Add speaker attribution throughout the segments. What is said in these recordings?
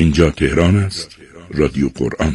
Speaker 1: اینجا تهران است، رادیو قرآن.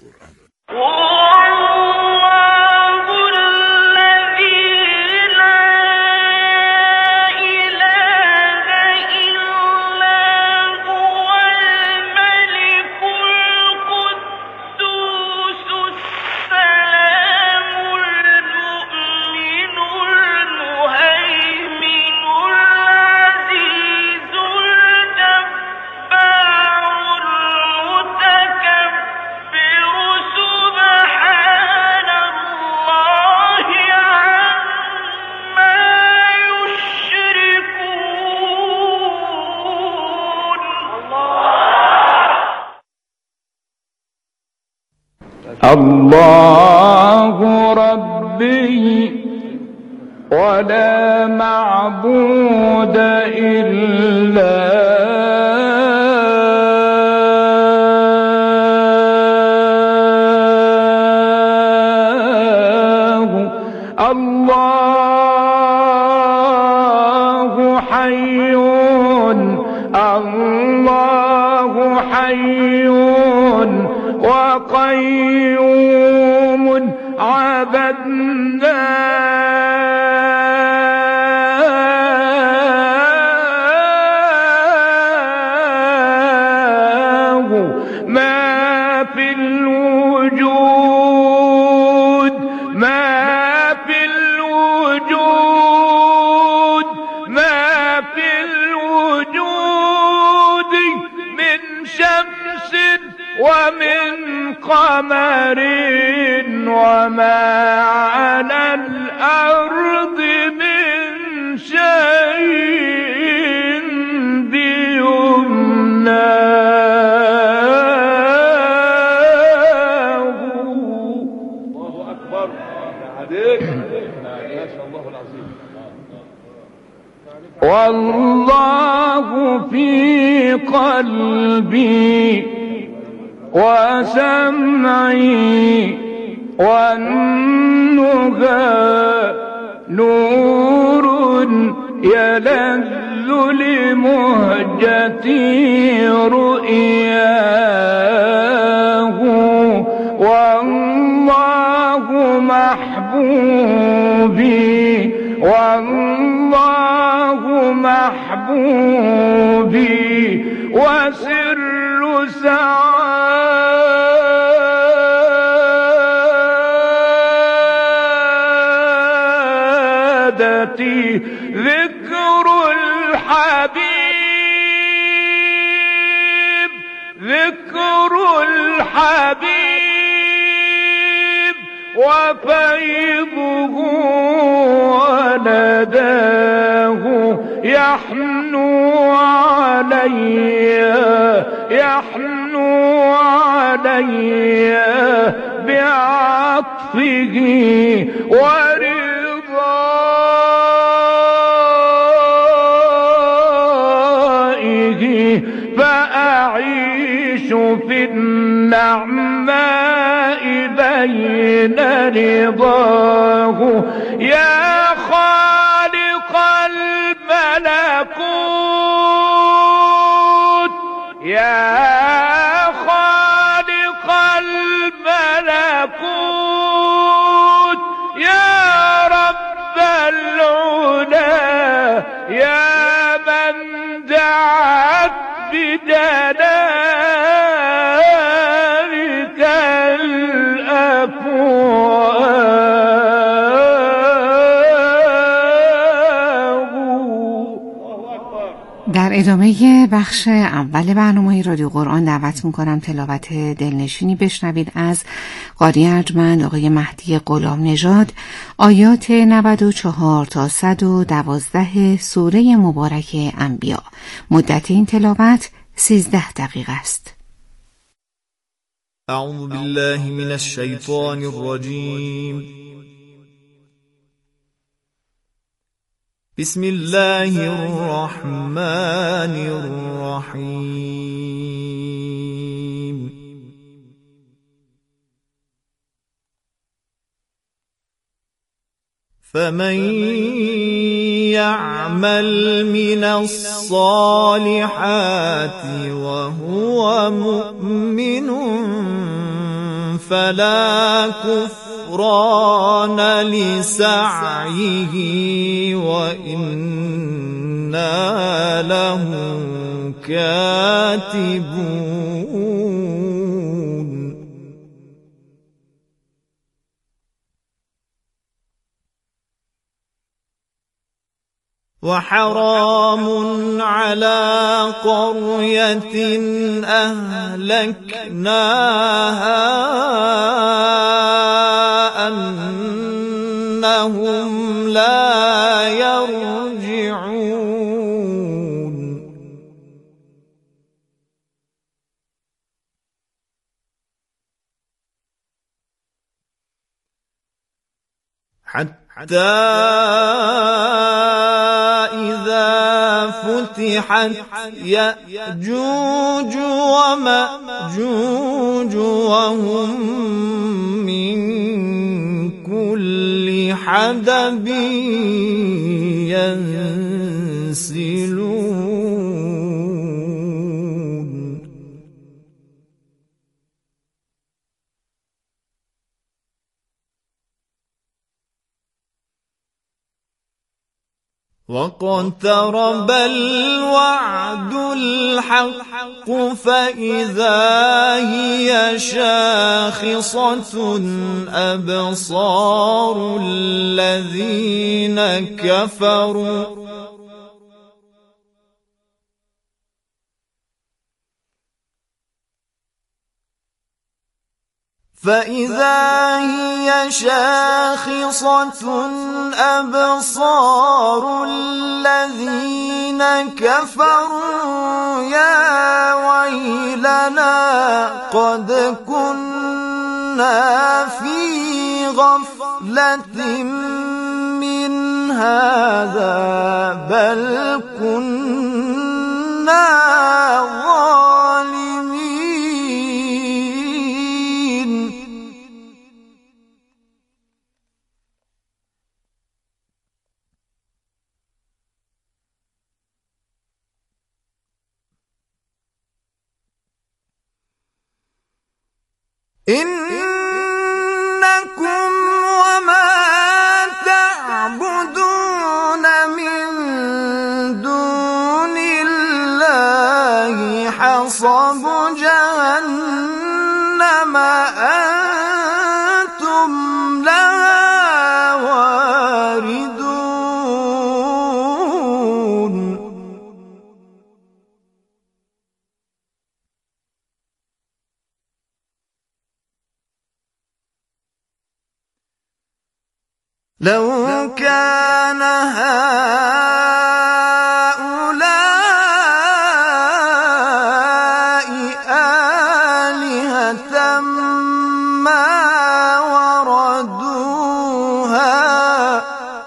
Speaker 2: الله ربي ولا معبود إلا الله حي الله حي وقيوم عبدناه ما في الوجود ما في الوجود ما في الوجود من شمس ومن قمر وما على الأرض من شيء بيمناه. الله أكبر. ما شاء الله العظيم. والله في قلبي وسمعي والنهى نور يلذ لمهجتي رؤياه. والله محبوبي والله محبوبي وسر سعادتي ذكر الحبيب ذكر الحبيب وفيضه ونداه يحنو علي يحنو علي بعطفه ورضائه فأعيش في النعماء بين رضاه. يا خالق الملكوت يا خالق الملكوت يا رب العلا يا من دعت بدلالك
Speaker 3: در ادامه بخش اول برنامه رادیو قرآن دعوت میکنم تلاوت دلنشینی بشنوید از قاری ارجمند آقای مهدی غلام نژاد، آیات 94 تا 112 سوره مبارک انبیا. مدت این تلاوت 13 دقیقه است.
Speaker 4: اعوذ بالله من الشیطان الرجیم. بسم الله الرحمن الرحیم. فمن يعمل من الصالحات وهو مؤمن فلا كفران لسعيه وإنا له كاتبون وحرام على قرية أهلكناها أنهم لا يرجعون حتى فتحت يأجوج ومأجوج وهم من كل حدب ينسلون واقترب الوعد الحق فإذا هي شاخصة أبصار الذين كفروا فإذا هي شاخصة أبصار الذين كفروا يا ويلنا قد كنا في غفلة من هذا بل كنا ظالمين إنكم وما تعبدون من دون الله حصب جهنم أنتم لها واردون لو كان هؤلاء آلهة ما وردوها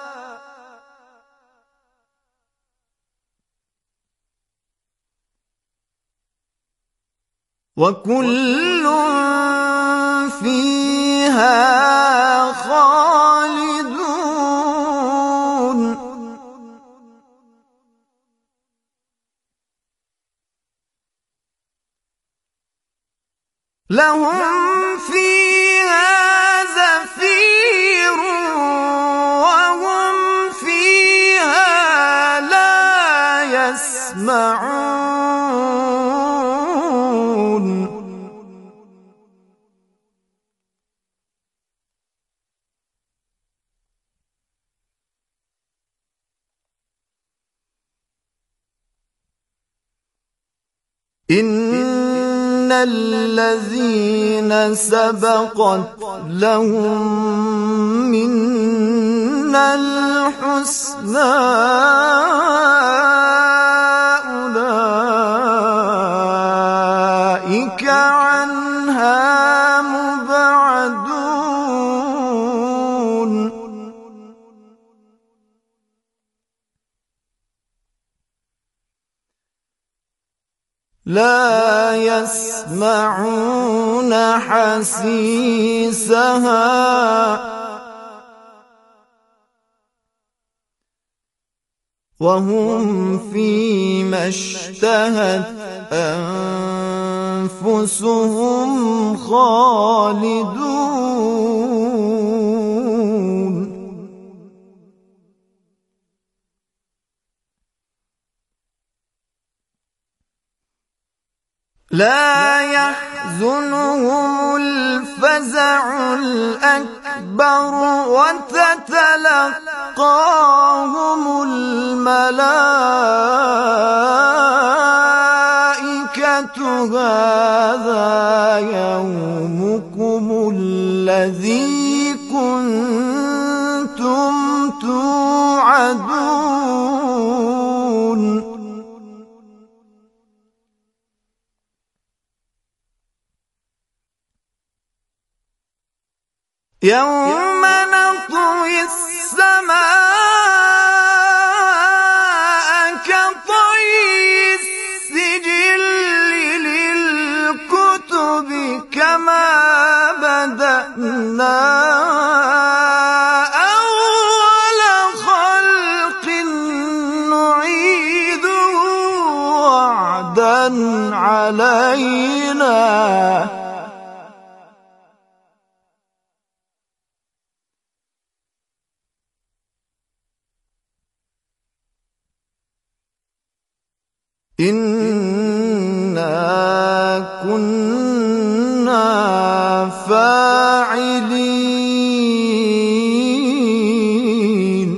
Speaker 4: وكل فيها خالدون لهم فيها زفير وهم فيها لا يسمعون إن الذين سبقت لهم منا الحسنى أولئك عنها مبعدون لا يسمعون حسيسها وهم فيما اشتهت أنفسهم خالدون لا يحزنهم الفزع الأكبر وتتلقاهم الملائكة هذا يومكم الذي كنتم توعدون يوم نطوي السماء كطي السجل للكتب كما بدأنا أول خلق نعيده وعدا علينا إنا كنا فاعلين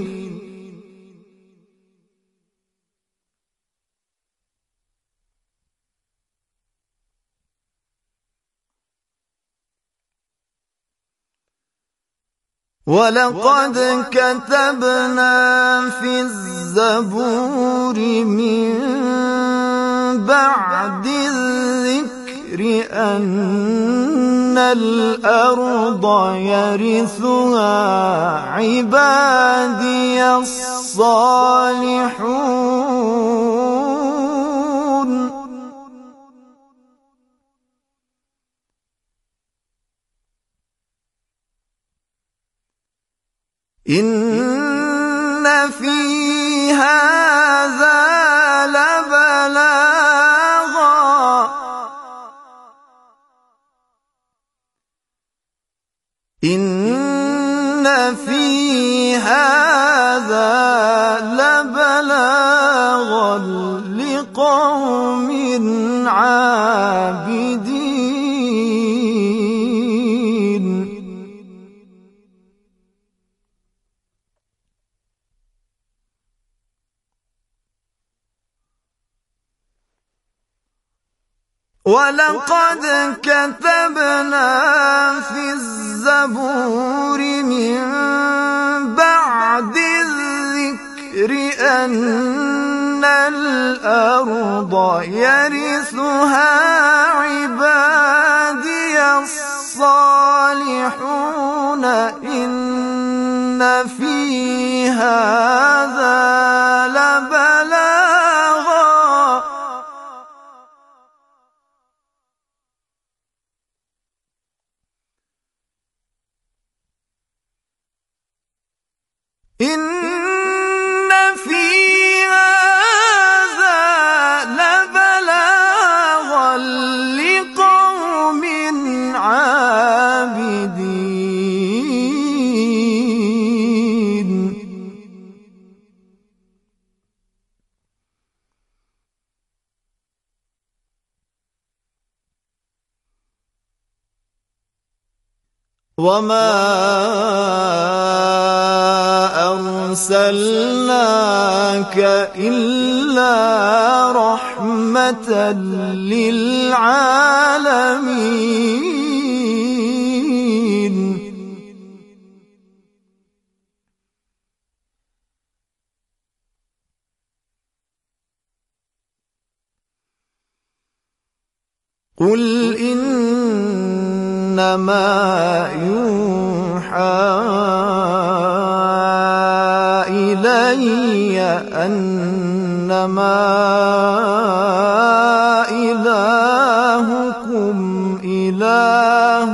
Speaker 4: ولقد كتبنا في الزبور من بعد الذكر أن الأرض يرثها عبادي الصالحون إن في هذا لبلاغا إن في هذا لبلاغا لقوم عابدين ولقد كتبنا في الزبور من بعد الذكر أن الأرض يرثها عبادي الصالحون إن في هذا لبلاغا إن في هذا لبلاغا لقوم عابدين وما أرسلناك إلا رحمة للعالمين قل إنما يوحى إلي أنما إلهكم إله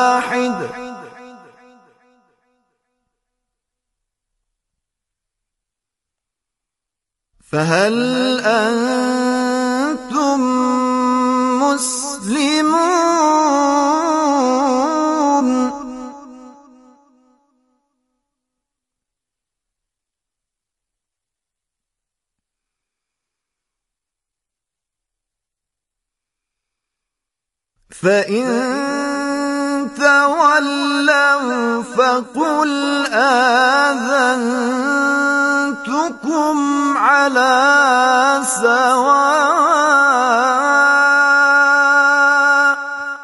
Speaker 4: واحد فهل أنتم مسلمون؟ فإن تولوا فقل آذنتكم على سواء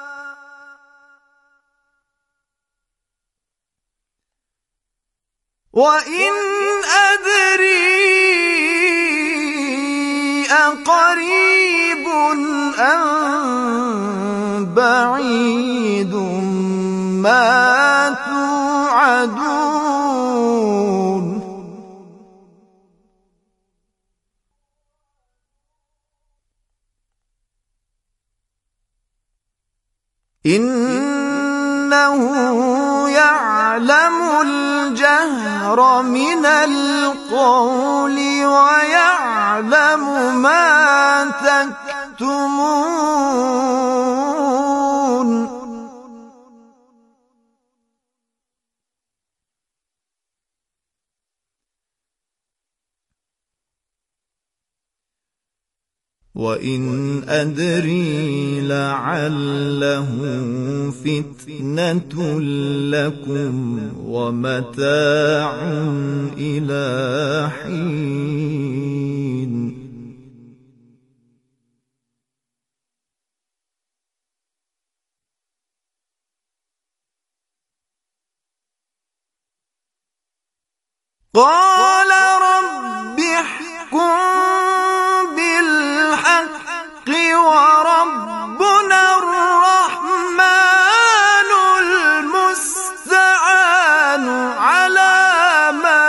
Speaker 4: وإن أدري أقريب أم بعيد ما توعدون إنه يعلم الجهر من القول ويعلم ما تكتمون وإن أدري لعله فتنة لكم ومتاع إلى حين قال رب احكم بالحق وربنا الرحمن المستعان على ما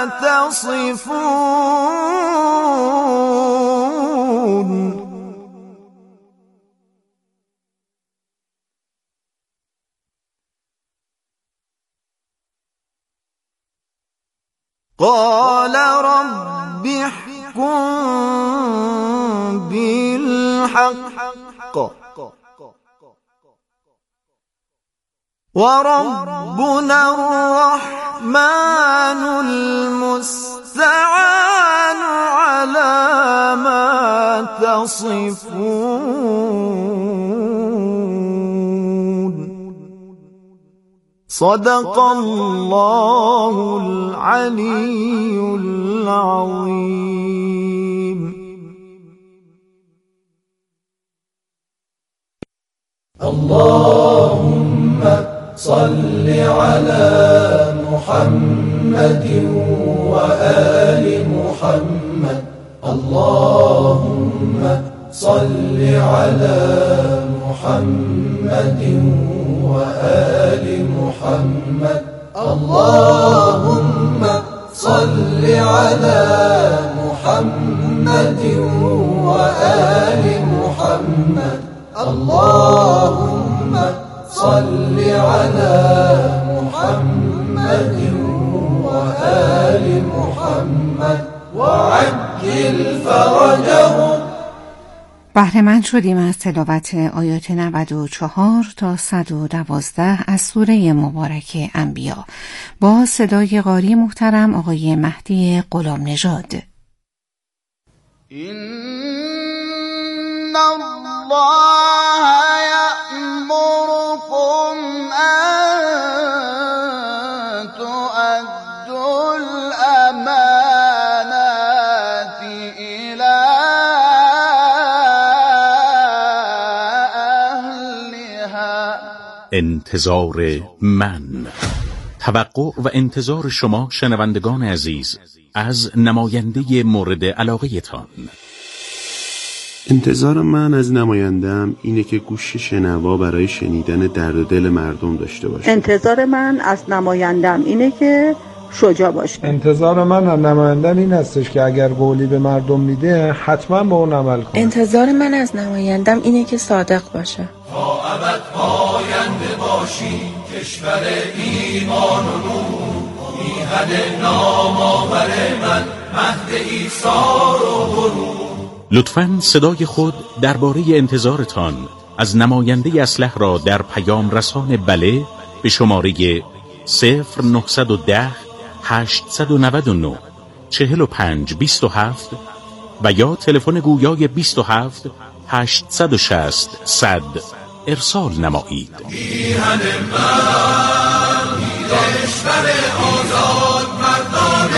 Speaker 4: تصفون قال رب احكم بالحق وربنا الرحمن المستعان على ما تصفون صدق الله العلي العظيم.
Speaker 5: اللهم صل على محمد وآل محمد. اللهم صل على محمد وآل محمد. اللهم صل على محمد وآل محمد. اللهم صل على محمد وآل محمد وعجل فرجهم.
Speaker 3: بهره‌مند شدیم از تلاوت آیات 94 تا 112 از سوره مبارک انبیا با صدای قاری محترم آقای مهدی غلام نژاد.
Speaker 6: إن الله يأمركم أن تؤدوا الأمانات إلى أهلها.
Speaker 7: انتظار من، توقع و انتظار شما شنوندگان عزیز از نماینده مورد علاقه تان.
Speaker 8: انتظار من از نماینده‌ام اینه که گوش شنوا برای شنیدن درد و دل مردم داشته باشه.
Speaker 9: انتظار من از نماینده‌ام اینه که شجاع باشه.
Speaker 10: انتظار من از نماینده‌ام این هستش که اگر قولی به مردم میده حتما به اون عمل کنه.
Speaker 11: انتظار من از نماینده‌ام اینه که صادق باشه.
Speaker 5: تا ابد پاینده باشی کشور ایمان و نور، میهن نام‌آور من مهد ایثار و غرور.
Speaker 7: لطفاً صدای خود درباره انتظارتان از نماینده اصلح را در پیام رسان بله به شماره 0910 899 4527 و یا تلفن گویای 27 860 100 ارسال نمایید.
Speaker 5: میهن من کشور آزاد مردان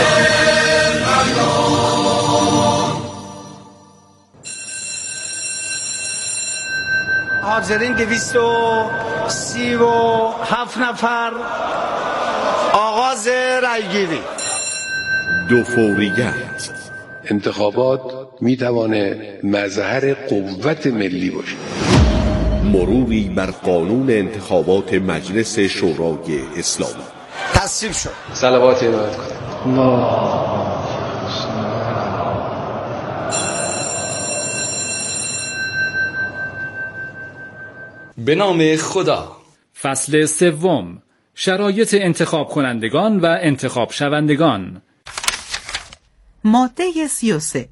Speaker 5: بیان.
Speaker 12: حاضرین 237 نفر. آغاز رأیگیری.
Speaker 8: دو فوریت.
Speaker 13: انتخابات میتوانه مظهر قوت ملی باشه.
Speaker 8: مروری بر قانون انتخابات مجلس شورای اسلامی.
Speaker 12: تصویب شد.
Speaker 13: صلوات ارائه کنید.
Speaker 14: به نام خدا. فصل سوم. شرایط انتخاب کنندگان و انتخاب شوندگان.
Speaker 15: ماده 33.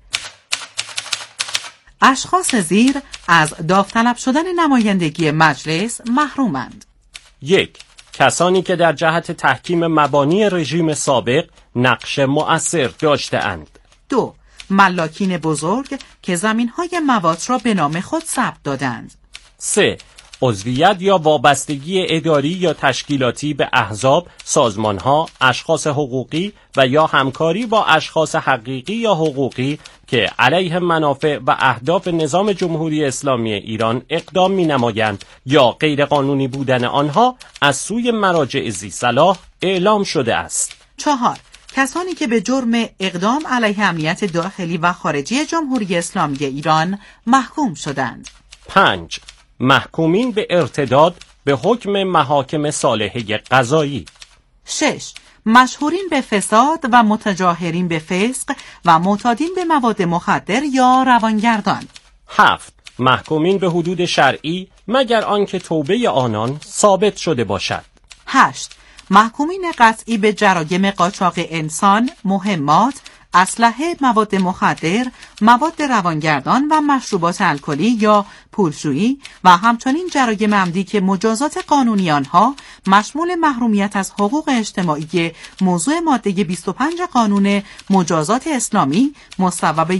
Speaker 15: اشخاص زیر از داوطلب شدن نمایندگی مجلس محرومند.
Speaker 16: 1. کسانی که در جهت تحکیم مبانی رژیم سابق نقش مؤثر داشته‌اند.
Speaker 15: 2. ملاکین بزرگ که زمین‌های موات را به نام خود ثبت دادند.
Speaker 16: 3. عضویت یا وابستگی اداری یا تشکیلاتی به احزاب، سازمانها، اشخاص حقوقی و یا همکاری با اشخاص حقیقی یا حقوقی که علیه منافع و اهداف نظام جمهوری اسلامی ایران اقدام می‌نمایند یا غیرقانونی بودن آنها از سوی مراجع ذی صلاح اعلام شده است.
Speaker 15: 4. کسانی که به جرم اقدام علیه امنیت داخلی و خارجی جمهوری اسلامی ایران محکوم شدند.
Speaker 16: 5. محکومین به ارتداد به حکم محاکم صالحه قضایی.
Speaker 15: 6. مشهورین به فساد و متجاهرین به فسق و معتادین به مواد مخدر یا روانگردان.
Speaker 16: 7. محکومین به حدود شرعی مگر آنکه توبه آنان ثابت شده باشد.
Speaker 15: 8. محکومین قطعی به جرایم قاچاق انسان، مهمات، اسلحه، مواد مخدر، مواد روانگردان و مشروبات الکلی یا پولشویی و همچنین جرایم عمدی که مجازات قانونی آنها مشمول محرومیت از حقوق اجتماعی موضوع ماده 25 قانون مجازات اسلامی مصوب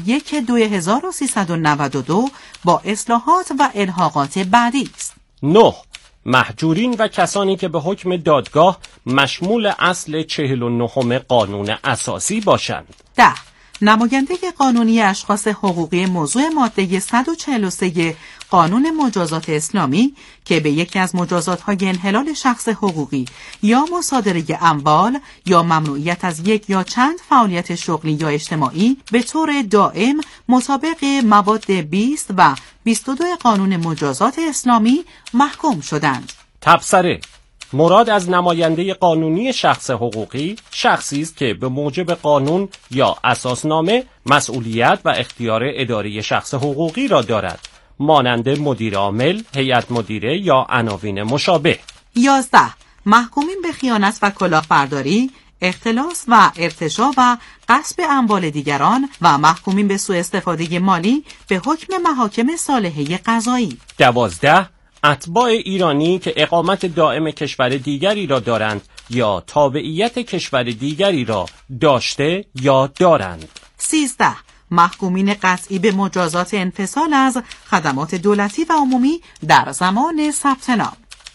Speaker 15: 1/2392 با اصلاحات و الحاقات بعدی است.
Speaker 16: 9. محجورین و کسانی که به حکم دادگاه مشمول اصل 49 قانون اساسی باشند.
Speaker 15: 10. نماینده قانونی اشخاص حقوقی موضوع ماده 143 قانون مجازات اسلامی که به یکی از مجازات‌های انحلال شخص حقوقی یا مصادره اموال یا ممنوعیت از یک یا چند فعالیت شغلی یا اجتماعی به طور دائم مطابق مواد 20 و 22 قانون مجازات اسلامی محکوم شدند.
Speaker 16: تبصره: مراد از نماینده قانونی شخص حقوقی شخصی است که به موجب قانون یا اساسنامه مسئولیت و اختیار اداری شخص حقوقی را دارد، مانند مدیر عامل، هیئت مدیره یا عناوین مشابه.
Speaker 15: 11. محکومین به خیانت و کلاهبرداری، اختلاس و ارتشا و غصب اموال دیگران و محکومین به سوء استفاده مالی به حکم محاکم صالحه قضایی.
Speaker 16: 12. اتباع ایرانی که اقامت دائم کشور دیگری را دارند یا تابعیت کشور دیگری را داشته یا دارند.
Speaker 15: 13. محکومین قطعی به مجازات انفصال از خدمات دولتی و عمومی در زمان ثبت نام.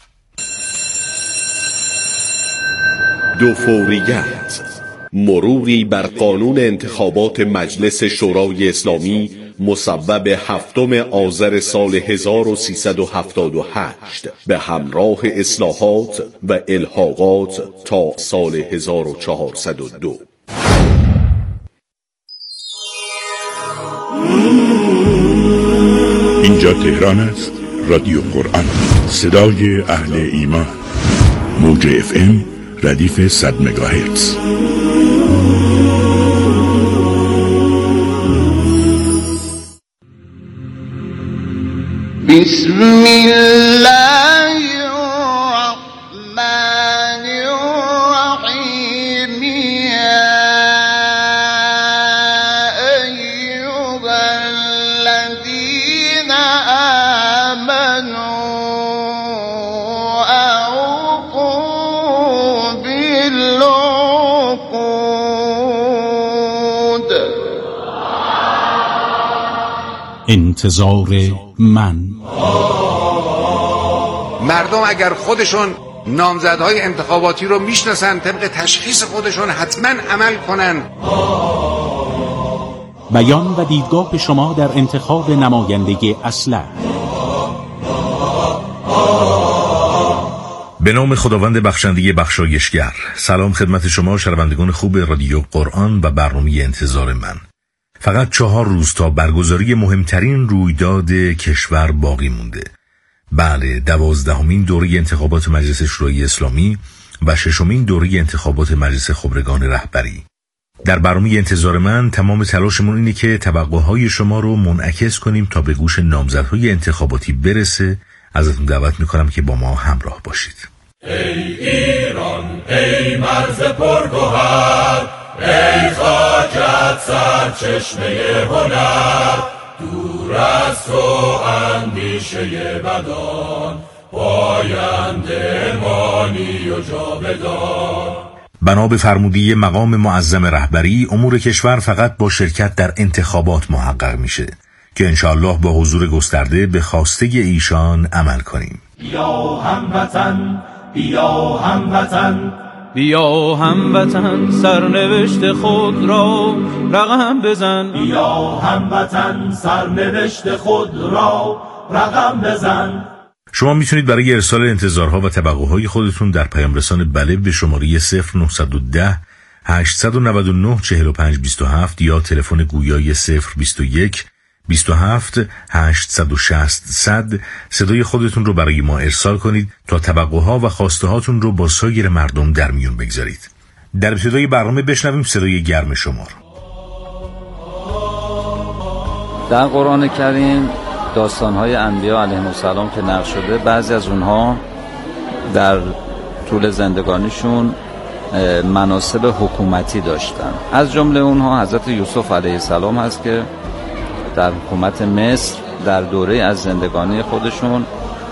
Speaker 8: دو فوریت. مروری بر قانون انتخابات مجلس شورای اسلامی مصوب 7 آذر سال 1378 به همراه اصلاحات و الحاقات تا سال 1402.
Speaker 1: اینجا تهران است. رادیو قرآن، صدای اهل ایمان. موج FM ردیف 100 مگاهرتز.
Speaker 6: بسم الله الرحمن الرحیم.
Speaker 7: انتظار من.
Speaker 17: مردم اگر خودشون نامزدهای انتخاباتی رو میشناسن، طبق تشخیص خودشون حتما عمل کنن.
Speaker 7: بیان و دیدگاه شما در انتخاب نماینده اصلح.
Speaker 18: به نام خداوند بخشنده بخشایشگر. سلام خدمت شما شنوندگان خوب رادیو قرآن و برنامه انتظار من. فقط 4 روز تا برگزاری مهمترین رویداد کشور باقی مونده. بله، 12مین دوره انتخابات مجلس شورای اسلامی و 6مین دوره انتخابات مجلس خبرگان رهبری. در برنامه انتظار من تمام تلاشمون اینه که توقعهای شما رو منعکس کنیم تا به گوش نامزدهای انتخاباتی برسه. ازتون دعوت میکنم که با ما همراه باشید.
Speaker 5: ای ایران، ای مرز پرگوهر، ای خاکت سرچشمه هنر، دور از تو اندیشه بدان، پاینده مانی و جاودان.
Speaker 18: بنا به فرموده مقام معظم رهبری، امور کشور فقط با شرکت در انتخابات محقق میشه که انشاءالله با حضور گسترده به خواسته ایشان عمل کنیم.
Speaker 5: بیا هموطن، بیا هموطن،
Speaker 19: بیا هموطن، سرنوشت خود را رقم بزن.
Speaker 5: بیا هموطن، سرنوشت خود را رقم بزن.
Speaker 18: شما میتونید برای ارسال انتظارها و توقعهای خودتون در پیام رسان بله به شماره 0910 899 4527 یا تلفن گویای 021 27 860 100 صدای خودتون رو برای ما ارسال کنید تا توقعها و خواسته هاتون رو با سایر مردم در میون بگذارید. در ابتدای برنامه بشنویم صدای گرم شما رو.
Speaker 20: در قرآن کریم داستان‌های انبیا علیهم السلام که نقل شده، بعضی از اونها در طول زندگانیشون مناصب حکومتی داشتن. از جمله اونها حضرت یوسف علیه السلام هست که در حکومت مصر در دوره از زندگانی خودشون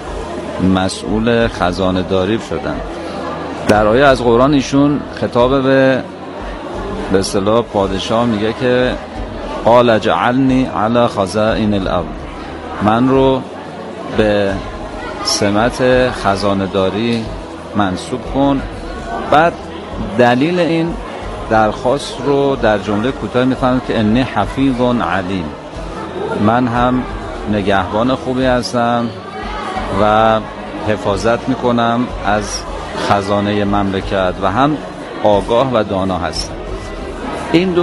Speaker 20: مسئول خزانه داری شدن. در آیه از قرآن ایشون خطاب به اصطلاح پادشاه میگه که قال اجعلنی علی خزائن الارض، من رو به سمت خزانه داری منصوب کن. بعد دلیل این درخواست رو در جمله کوتاه میفهمم که انی حفیظ علیم، من هم نگهبان خوبی هستم و حفاظت میکنم از خزانه مملکت و هم آگاه و دانا هستم. این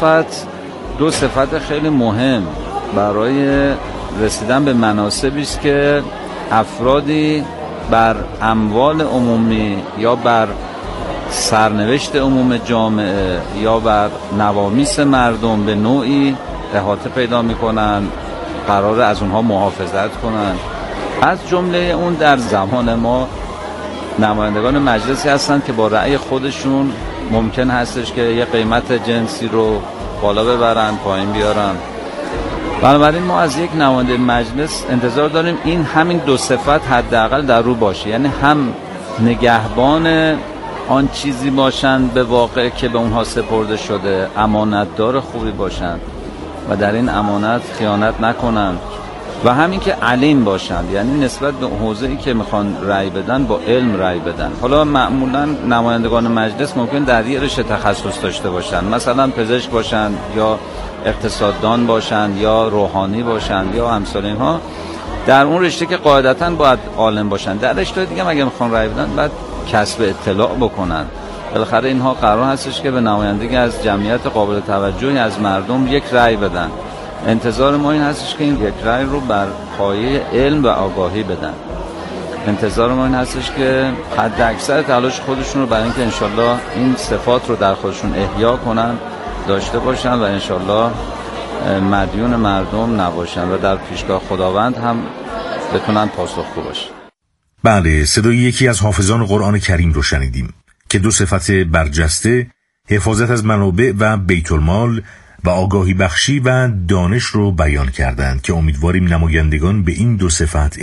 Speaker 20: دو صفت خیلی مهم برای رسیدن به مناصبی است که افرادی بر اموال عمومی یا بر سرنوشت عموم جامعه یا بر نوامیس مردم به نوعی احاطه پیدا میکنن، قراره از اونها محافظت کنن. از جمله اون در زمان ما نمایندگان مجلسی هستند که با رأی خودشون ممکن هستش که یه قیمت جنسی رو بالا ببرن، پایین بیارن. بنابراین ما از یک نماینده مجلس انتظار داریم این همین 2 صفت حداقل در رو باشه، یعنی هم نگهبان آن چیزی باشند به واقع که به اونها سپرده شده، امانتدار خوبی باشند و در این امانت خیانت نکنند و همین که علیم باشند، یعنی نسبت به حوزه‌ای که میخوان رأی بدن با علم رأی بدن. حالا معمولا نمایندگان مجلس ممکن در یه رشته تخصص داشته باشند، مثلا پزشک باشند یا اقتصاددان باشند یا روحانی باشند یا امثال اینها، در اون رشته که قاعدتاً باید عالم باشند. در رشته دیگه اگه میخوان رأی بدن باید کسب اطلاع بکنن. بالاخره اینها قرار هستش که به نمایندگی از جمعیت قابل توجهی از مردم یک رأی بدن. انتظار ما این هستش که این یک رأی رو بر پایه علم و آگاهی بدن. انتظار ما این هستش که حد اکثر تلاش خودشون رو برای اینکه انشالله این صفات رو در خودشون احیا کنن داشته باشن و انشالله مدیون مردم نباشن و در پیشگاه خداوند هم بتونن پاسخگو باشن.
Speaker 18: بله، صدای یکی از حافظان قرآن کریم رو شنیدیم که 2 صفت برجسته، حفاظت از منابع و بیت المال و آگاهی بخشی و دانش رو بیان کردند که امیدواریم نمایندگان به این 2 صفت